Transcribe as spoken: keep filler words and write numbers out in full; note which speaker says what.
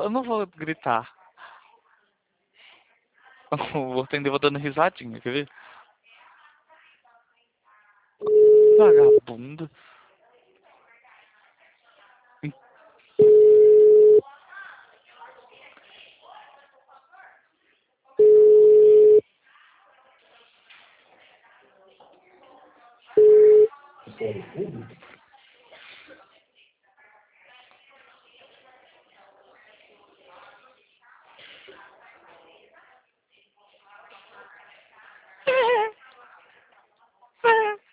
Speaker 1: eu não vou gritar. Eu vou atender, vou dando risadinha, quer ver? Vagabundo.
Speaker 2: Ministério Público.